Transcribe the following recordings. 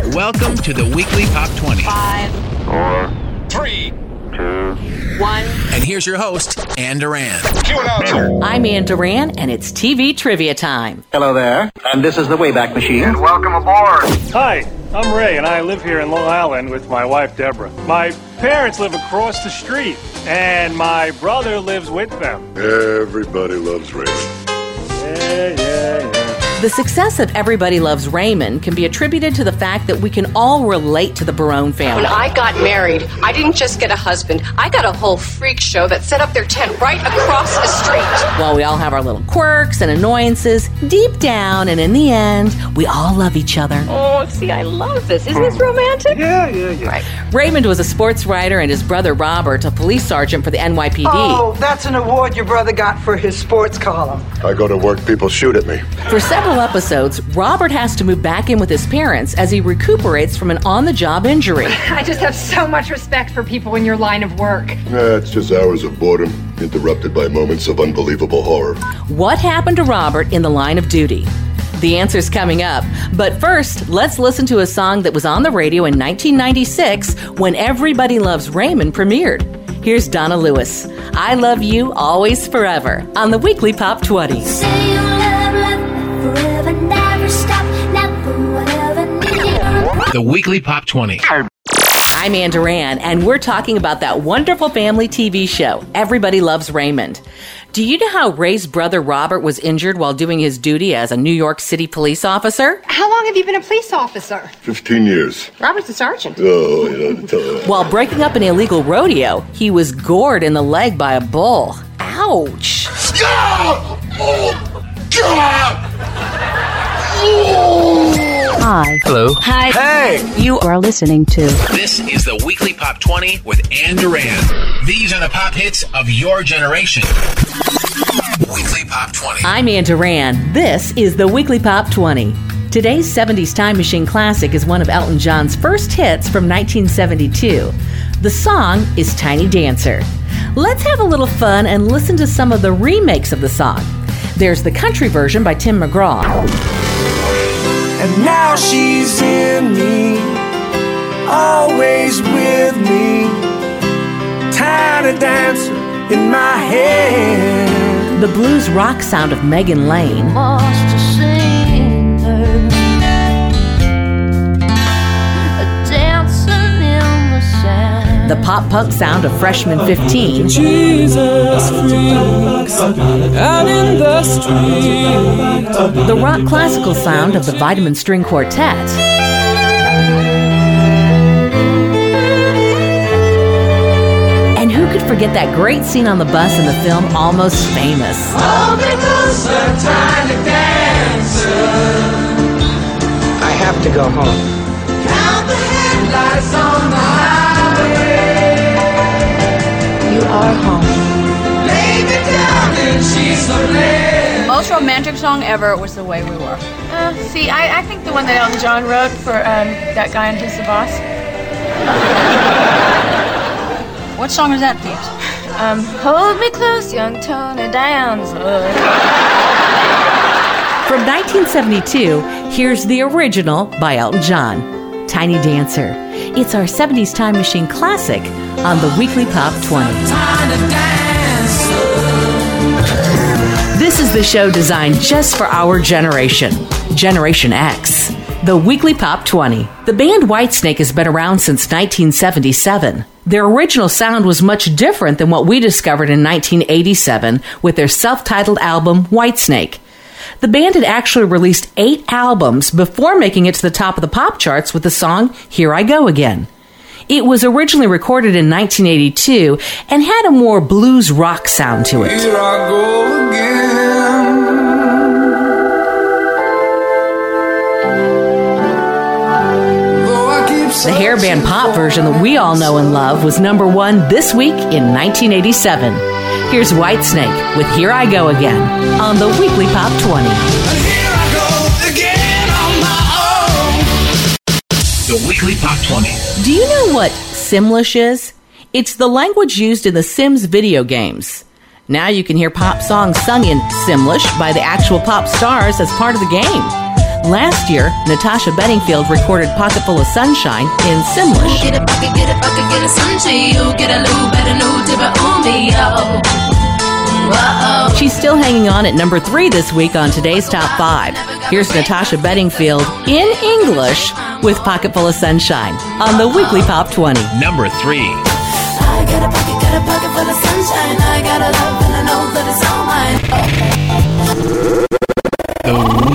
Welcome to the Weekly Pop 20. 5, 4, 3, 2, 1. And here's your host, Ann Duran. I'm Ann Duran, and it's TV Trivia Time. Hello there, and this is the Wayback Machine. and welcome aboard. Hi, I'm Ray, and I live here in Long Island with my wife, Deborah. My parents live across the street, and my brother lives with them. Everybody loves Raymond. Yeah. The success of Everybody Loves Raymond can be attributed to the fact that we can all relate to the Barone family. When I got married, I didn't just get a husband. I got a whole freak show that set up their tent right across the street. While we all have our little quirks and annoyances, deep down and in the end, we all love each other. Oh, see, I love this. Isn't this romantic? Yeah. Right. Raymond was a sports writer and his brother Robert, a police sergeant for the NYPD. Oh, that's an award your brother got for his sports column. I go to work, people shoot at me. For several episodes, Robert has to move back in with his parents as he recuperates from an on-the-job injury. I just have so much respect for people in your line of work. It's just hours of boredom, interrupted by moments of unbelievable horror. What happened to Robert in the line of duty? The answer's coming up. But first, let's listen to a song that was on the radio in 1996 when Everybody Loves Raymond premiered. Here's Donna Lewis. I Love You Always Forever on the Weekly Pop 20. Say you love forever, never stop, never whatever. The Weekly Pop 20. I'm Ann Duran, and we're talking about that wonderful family TV show, Everybody Loves Raymond. Do you know how Ray's brother Robert was injured while doing his duty as a New York City police officer? How long have you been a police officer? 15 years. Robert's a sergeant. Oh, you know, tell her. While breaking up an illegal rodeo, he was gored in the leg by a bull. Ouch! Hi. Hello. Hi. Hey! You are listening to This is the Weekly Pop 20 with Ann Duran. These are the pop hits of your generation. Weekly Pop 20. I'm Ann Duran. This is the Weekly Pop 20. Today's 70s Time Machine classic is one of Elton John's first hits from 1972. The song is Tiny Dancer. Let's have a little fun and listen to some of the remakes of the song. There's the country version by Tim McGraw. And now she's in me, always with me, tiny dancer in my head. The blues rock sound of Megan Lane. The pop-punk sound of Freshman 15. Jesus freaks out in the street. The rock classical sound of the Vitamin String Quartet. And who could forget that great scene on the bus in the film Almost Famous? I have to go home. Count the headlights on the highway. You are home. Lay me down and she's so late. Most romantic song ever was The Way We Were. I think the one that Elton John wrote for that guy on Who's the Boss. What song is that, please? Hold Me Close, Young Tony Danza. From 1972, here's the original by Elton John, Tiny Dancer. It's our 70s Time Machine classic on the Weekly Pop 20. This is the show designed just for our generation, Generation X. The Weekly Pop 20. The band Whitesnake has been around since 1977. Their original sound was much different than what we discovered in 1987 with their self-titled album, Whitesnake. The band had actually released 8 albums before making it to the top of the pop charts with the song Here I Go Again. It was originally recorded in 1982 and had a more blues rock sound to it. Here I go again. The hairband pop version that we all know and love was number 1 this week in 1987. Here's Whitesnake with Here I Go Again on the Weekly Pop 20. Here I go again on my own. The Weekly Pop 20. Do you know what Simlish is? It's the language used in the Sims video games. Now you can hear pop songs sung in Simlish by the actual pop stars as part of the game. Last year, Natasha Bedingfield recorded Pocketful of Sunshine in Simlish. Get a bucket, get a sunshine. You get a little better, no dipper on me, yo. Whoa. She's still hanging on at number 3 this week on today's Top 5. Here's Natasha Bedingfield in English with Pocketful of Sunshine on the Weekly Pop 20. Number 3. I got a pocket full of sunshine. I got a love and I know that it's all mine.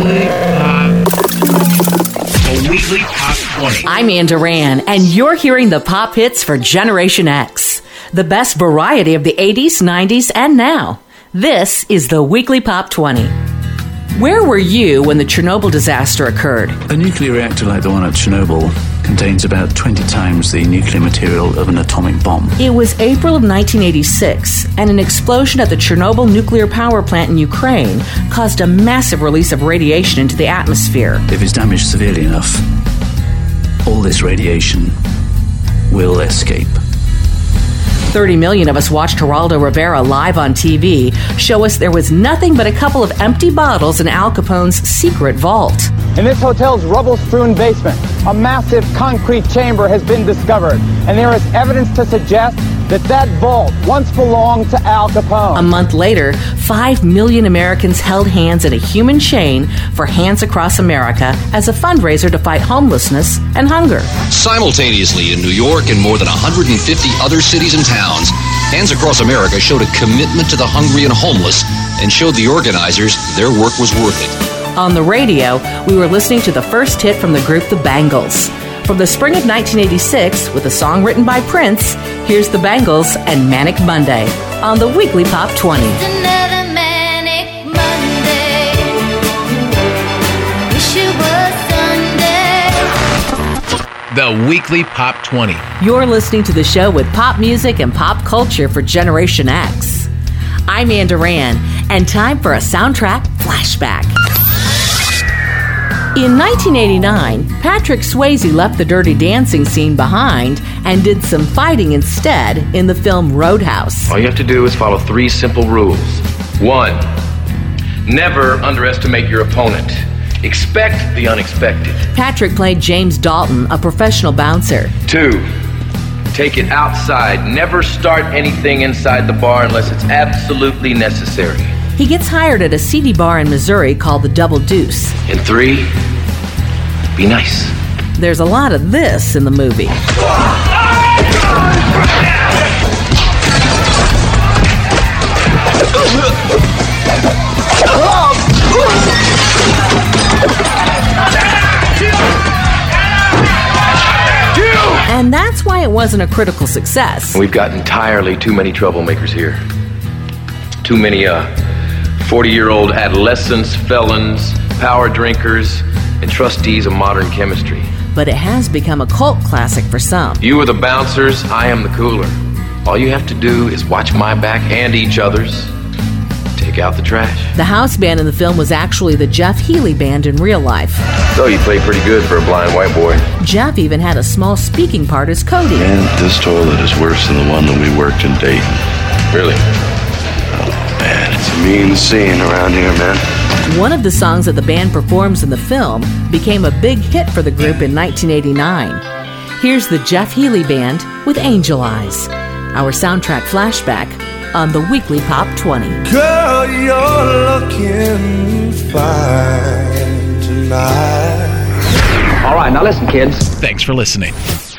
The Weekly Pop 20. I'm Ann Duran, and you're hearing the pop hits for Generation X. The best variety of the 80s, 90s, and now. This is the Weekly Pop 20. Where were you when the Chernobyl disaster occurred? A nuclear reactor like the one at Chernobyl contains about 20 times the nuclear material of an atomic bomb. It was April of 1986, and an explosion at the Chernobyl nuclear power plant in Ukraine caused a massive release of radiation into the atmosphere. If it's damaged severely enough, all this radiation will escape. 30 million of us watched Geraldo Rivera live on TV show us there was nothing but a couple of empty bottles in Al Capone's secret vault. In this hotel's rubble-strewn basement, a massive concrete chamber has been discovered, and there is evidence to suggest that vault once belonged to Al Capone. A month later, 5 million Americans held hands in a human chain for Hands Across America as a fundraiser to fight homelessness and hunger. Simultaneously in New York and more than 150 other cities and towns, Hands Across America showed a commitment to the hungry and homeless and showed the organizers their work was worth it. On the radio, we were listening to the first hit from the group The Bangles. From the spring of 1986, with a song written by Prince, here's The Bangles and Manic Monday on the Weekly Pop 20. Another manic Monday. Wish it was Sunday. The Weekly Pop 20. You're listening to the show with pop music and pop culture for Generation X. I'm Ann Duran, and time for a soundtrack flashback. In 1989, Patrick Swayze left the Dirty Dancing scene behind and did some fighting instead in the film Roadhouse. All you have to do is follow 3 simple rules. 1, never underestimate your opponent. Expect the unexpected. Patrick played James Dalton, a professional bouncer. 2, take it outside. Never start anything inside the bar unless it's absolutely necessary. He gets hired at a seedy bar in Missouri called the Double Deuce. And 3, be nice. There's a lot of this in the movie. And that's why it wasn't a critical success. We've got entirely too many troublemakers here. Too many 40-year-old adolescents, felons, power drinkers, and trustees of modern chemistry. But it has become a cult classic for some. You are the bouncers, I am the cooler. All you have to do is watch my back and each other's. Take out the trash. The house band in the film was actually the Jeff Healey Band in real life. So you played pretty good for a blind white boy. Jeff even had a small speaking part as Cody. Man, this toilet is worse than the one that we worked in Dayton. Really? Man, it's a mean scene around here, man. One of the songs that the band performs in the film became a big hit for the group in 1989. Here's the Jeff Healey Band with Angel Eyes, our soundtrack flashback on the Weekly Pop 20. Girl, you're looking fine tonight. All right, now listen, kids. Thanks for listening.